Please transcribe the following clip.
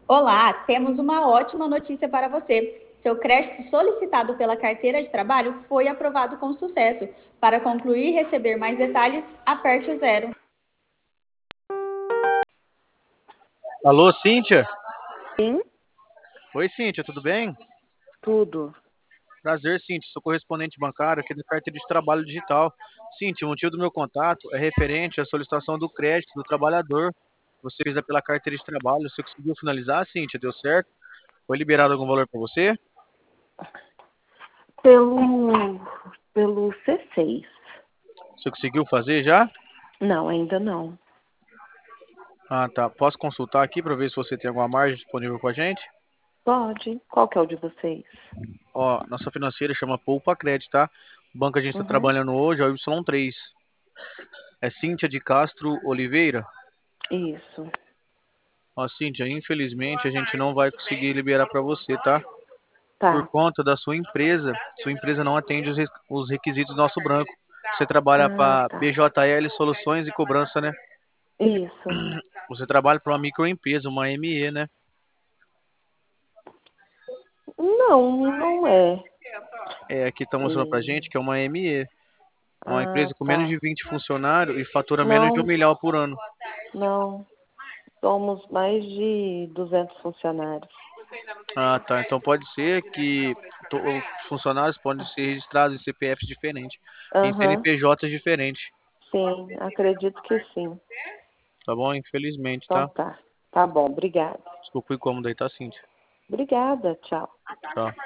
Olá, temos uma ótima notícia para você. Seu crédito solicitado pela carteira de trabalho foi aprovado com sucesso. Para concluir e receber mais detalhes, aperte o zero. Alô, Cíntia? Sim, Oi, Cíntia, tudo bem? tudo. Prazer, Cíntia, sou correspondente bancário aqui da carteira de trabalho digital. Cíntia, o motivo do meu contato é referente à solicitação do crédito do trabalhador. Você fez pela carteira de trabalho, você conseguiu finalizar, Cíntia? Deu certo? Foi liberado algum valor para você? Pelo, pelo C6. Você conseguiu fazer já? Não, ainda não. Ah, tá. Posso consultar aqui para ver se você tem alguma margem disponível com a gente? Pode. Qual que é o de vocês? Ó, nossa financeira chama Poupa Crédito, tá? O banco que a gente está Uhum. trabalhando hoje é o Y3. É Cíntia de Castro Oliveira. Isso. Ó, Cíntia, infelizmente a gente não vai conseguir liberar para você, tá? Por Tá. conta da sua empresa não atende os requisitos do nosso banco. Você trabalha Ah, para tá. BJL Soluções e Cobrança, né? Isso. Você trabalha para uma microempresa, uma ME, né? Não, não é. É, aqui estão mostrando pra gente E- que é uma ME. É uma Ah, empresa com menos de tá. 20 funcionários e fatura menos de 1 Não, milhão por ano. não. Somos mais de 200 funcionários. Ah, tá. Então pode ser que os funcionários podem ser registrados em CPFs diferentes, em Aham. CNPJs diferentes. Sim, acredito que sim. Tá bom? Infelizmente, Então tá? tá. Tá bom, obrigada. Desculpa o incômodo aí, tá, Cíntia? Obrigada, tchau. Tchau.